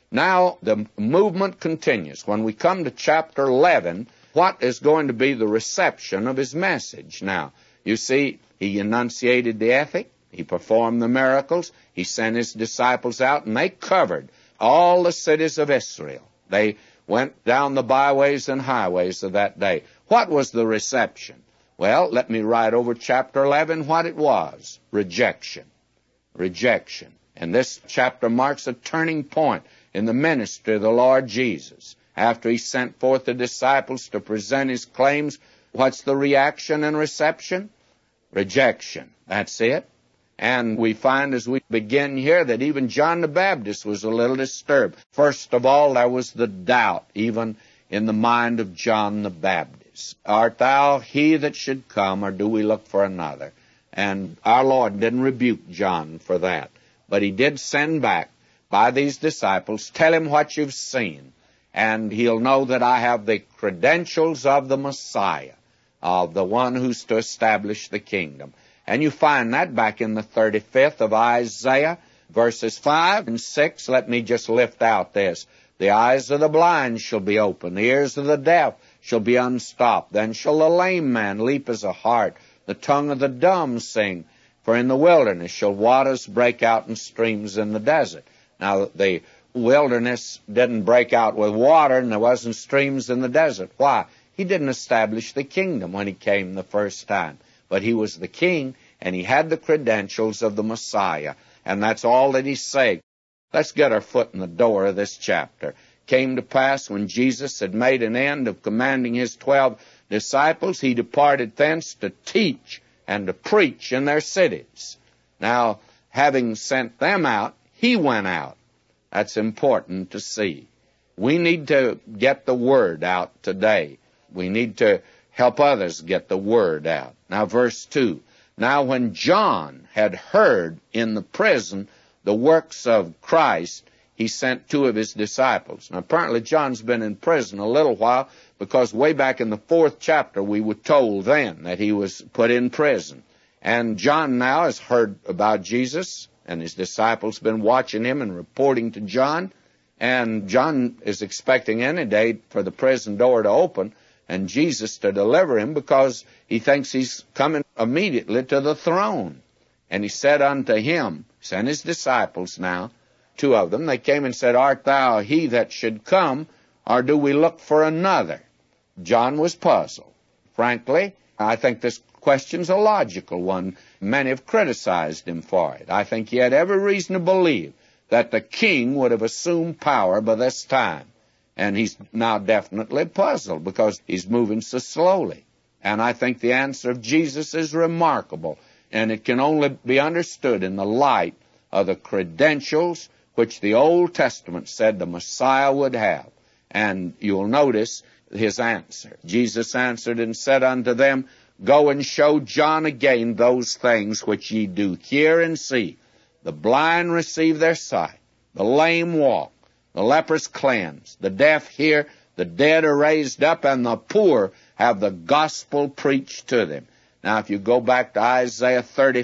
Now the movement continues. When we come to chapter 11, what is going to be the reception of his message? Now, you see, he enunciated the ethic, he performed the miracles, he sent his disciples out, and they covered all the cities of Israel. They went down the byways and highways of that day. What was the reception? Well, let me write over chapter 11 what it was. Rejection. Rejection. And this chapter marks a turning point in the ministry of the Lord Jesus. After he sent forth the disciples to present his claims, what's the reaction and reception? Rejection. That's it. And we find as we begin here that even John the Baptist was a little disturbed. First of all, there was the doubt, even in the mind of John the Baptist. Art thou he that should come, or do we look for another? And our Lord didn't rebuke John for that. But he did send back by these disciples, tell him what you've seen, and he'll know that I have the credentials of the Messiah, of the one who's to establish the kingdom. And you find that back in the 35th of Isaiah, verses 5 and 6. Let me just lift out this. The eyes of the blind shall be opened, the ears of the deaf shall be unstopped. Then shall the lame man leap as a hart, the tongue of the dumb sing. For in the wilderness shall waters break out in streams in the desert. Now, the wilderness didn't break out with water, and there wasn't streams in the desert. Why? He didn't establish the kingdom when he came the first time. But he was the king, and he had the credentials of the Messiah. And that's all that he's saying. Let's get our foot in the door of this chapter. Came to pass when Jesus had made an end of commanding his 12 disciples, he departed thence to teach and to preach in their cities. Now, having sent them out, he went out. That's important to see. We need to get the word out today. We need to help others get the word out. Now, verse 2. Now, when John had heard in the prison the works of Christ, he sent 2 of his disciples. Now, apparently John's been in prison a little while, because way back in the 4th chapter we were told then that he was put in prison. And John now has heard about Jesus, and his disciples been watching him and reporting to John. And John is expecting any day for the prison door to open and Jesus to deliver him, because he thinks he's coming immediately to the throne. And he said unto him, sent his disciples now, 2 of them, they came and said, Art thou he that should come, or do we look for another? John was puzzled. Frankly, I think this question's a logical one. Many have criticized him for it. I think he had every reason to believe that the king would have assumed power by this time. And he's now definitely puzzled because he's moving so slowly. And I think the answer of Jesus is remarkable, and it can only be understood in the light of the credentials which the Old Testament said the Messiah would have. And you'll notice his answer. Jesus answered and said unto them, Go and show John again those things which ye do hear and see. The blind receive their sight, the lame walk, the lepers cleansed, the deaf hear, the dead are raised up, and the poor have the gospel preached to them. Now, if you go back to Isaiah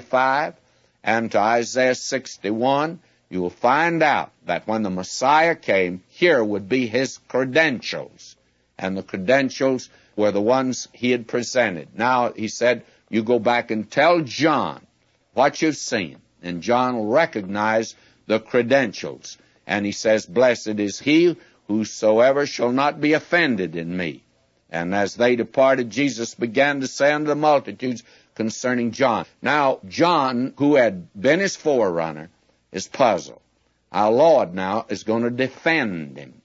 35 and to Isaiah 61, you will find out that when the Messiah came, here would be his credentials. And the credentials were the ones he had presented. Now, he said, you go back and tell John what you've seen. And John will recognize the credentials. And he says, Blessed is he whosoever shall not be offended in me. And as they departed, Jesus began to say unto the multitudes concerning John. Now, John, who had been his forerunner, is puzzled. Our Lord now is going to defend him.